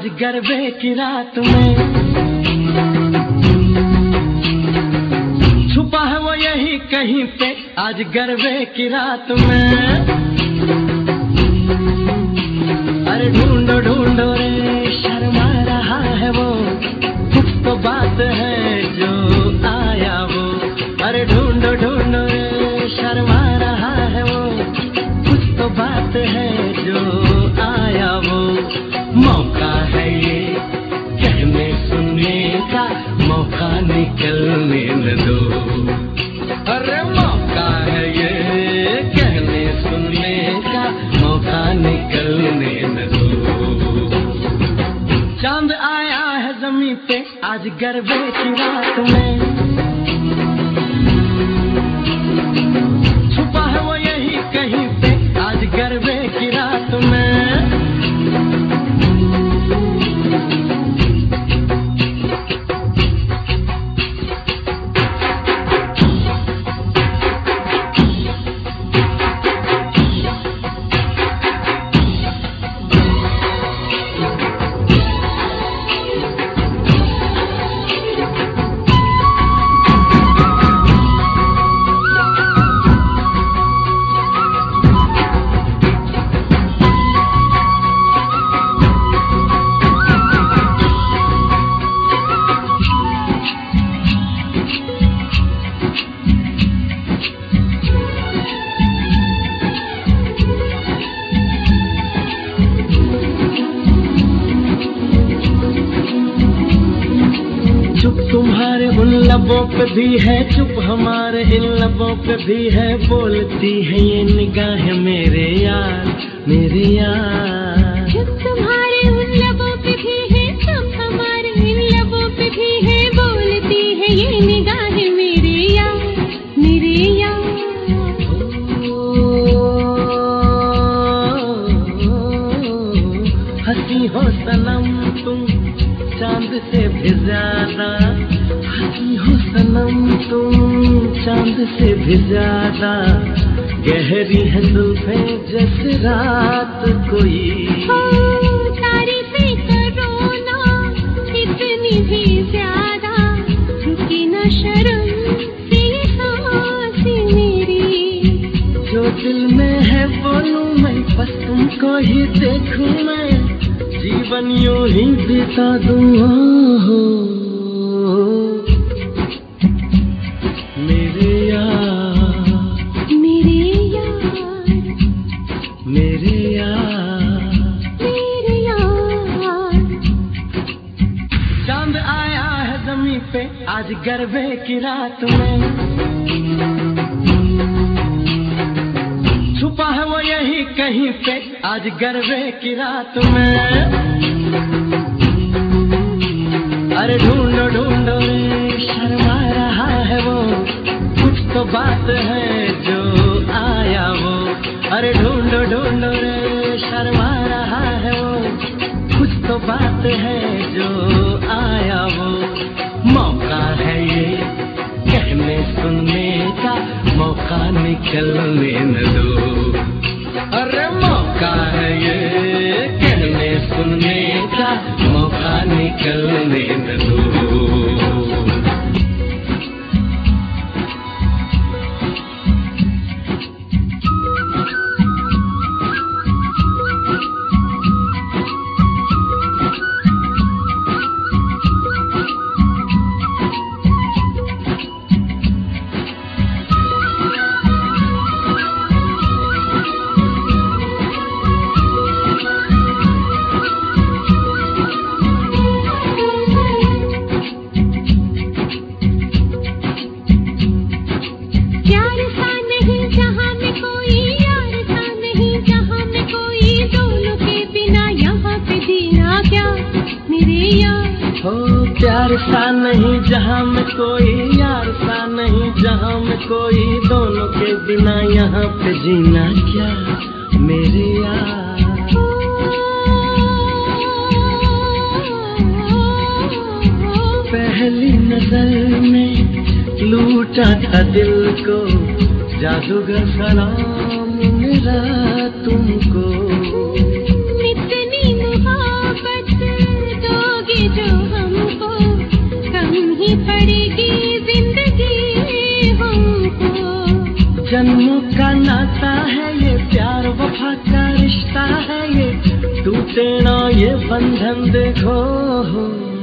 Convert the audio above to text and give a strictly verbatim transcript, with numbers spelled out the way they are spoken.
आज गरबे की रात में, छुपा है वो यही कहीं पे आज गरबे की रात में। अरे ढूंढो ढूंढो रे शर्मा रहा है वो, कुछ तो बात है जो आया वो। अरे ढूंढो ढूंढो रे शर्मा रहा है वो, कुछ तो बात है जो आया वो। मौका है ये कहने सुनने का, मौका निकलने न दो। अरे मौका है ये कहने सुनने का, मौका निकलने न दो। चांद आया है जमीन पे आज गरबे की रात में, छुपा है वो यही कहीं पे आज गरबे की रात में। चुप तुम्हारे उन लबों पे भी है, चुप हमारे इन लबों पे भी है, बोलती है ये निगाहें मेरे यार मेरे यार। चुप तुम्हारे उन लबों पे भी है, चुप हमारे इन लबों पे भी है, बोलती है ये निगाहें मेरे यार मेरे यार। हंसी हो सनम तुम चांद से भी ज्यादा, हंसी हो सनम तुम चांद से भी ज्यादा, गहरी है जुल्फें जैसे रात कोई। ओ तारीफें करो ना इतनी भी ज्यादा, रुकी न शर्म से सांसें मेरी। जो दिल में है बोलूं मैं, बस तुमको ही देखूं मैं, जीवन यूं ही बिता दूं। हो मेरे यार मेरे यार मेरे यार मेरे यार। चांद आया है जमीन पे आज गरबे की रात में, छुपा है वो यही कहीं पे आज गरबे की रात में। अरे ढूंढो ढूंढो रे शर्मा रहा है वो, कुछ तो बात है जो आया वो। अरे ढूंढो ढूंढो रे शर्मा रहा है वो, कुछ तो बात है जो आया वो। मौका है ये कहने सुनने का, मौका निकलने न दो। अरे मौका है ये कहने सुनने का, मौका निकलने न दो। प्यार सा नहीं जहाँ में कोई, यार सा नहीं जहाँ में कोई, दोनों के बिना यहाँ पे जीना क्या मेरे यार। पहली नजर में लूटा था दिल को, जादूगर सलाम मेरा तुमको। इतनी मोहब्बत ही पड़ेगी जिंदगी हो, हो। जन्मों का नाता है ये, प्यार वफा का रिश्ता है ये, टूटे ना ये बंधन देखो हो।